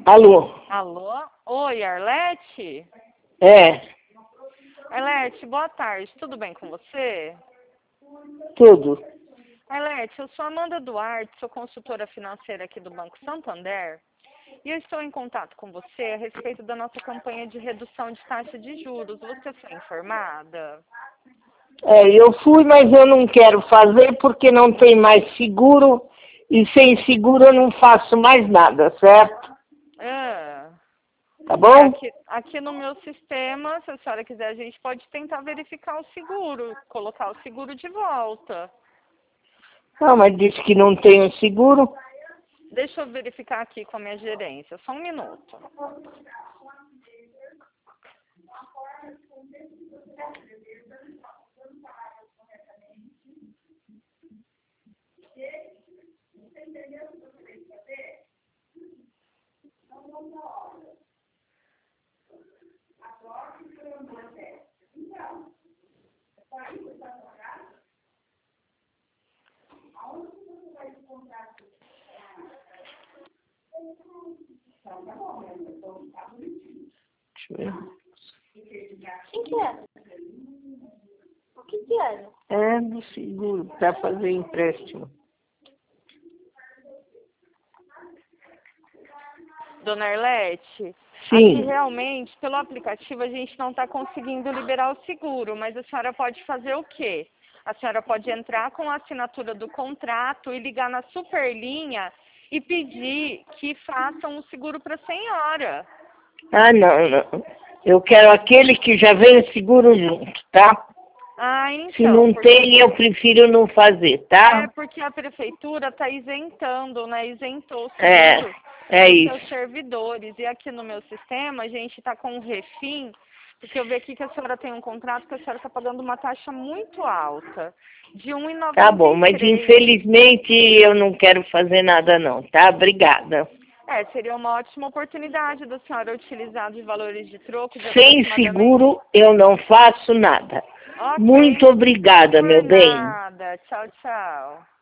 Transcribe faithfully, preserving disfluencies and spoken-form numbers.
Alô? Alô? Oi, Arlete? É, Arlete, boa tarde. Tudo bem com você? tudo. Arlete, eu sou Amanda Duarte, sou consultora financeira aqui do Banco Santander. E eu estou em contato com você a respeito da nossa campanha de redução de taxa de juros. Você foi informada? É, eu fui, mas eu não quero fazer porque não tem mais seguro e sem seguro eu não faço mais nada, certo? Ah, Tá é, bom? aqui, aqui no meu sistema, se a senhora quiser, a gente pode tentar verificar o seguro, colocar o seguro de volta. Não, mas disse que não tem o seguro. Deixa eu verificar aqui com a minha gerência, só um minuto. Deixa eu ver. Quem que era? O que que era? É do seguro, para fazer empréstimo. Dona Arlete, Sim. aqui realmente, pelo aplicativo, a gente não está conseguindo liberar o seguro, mas a senhora pode fazer o quê? A senhora pode entrar com a assinatura do contrato e ligar na Superlinha e pedir que façam o seguro para a senhora. Ah, não, não. Eu quero aquele que já vem o seguro junto, tá? Ah, Se então, não porque, tem, eu prefiro não fazer, é tá? porque a prefeitura está isentando, né? Isentou o É, seguro é dos seus isso. servidores. E aqui no meu sistema, a gente está com um refim, porque eu vi aqui que a senhora tem um contrato que a senhora está pagando uma taxa muito alta, de um vírgula Tá noventa bom, e mas três. infelizmente eu não quero fazer nada não, tá? Obrigada. É, seria uma ótima oportunidade da senhora utilizar de valores de troco de Sem aproximadamente... seguro eu não faço nada. Ok, Muito obrigada, por meu bem. nada. Tchau, tchau.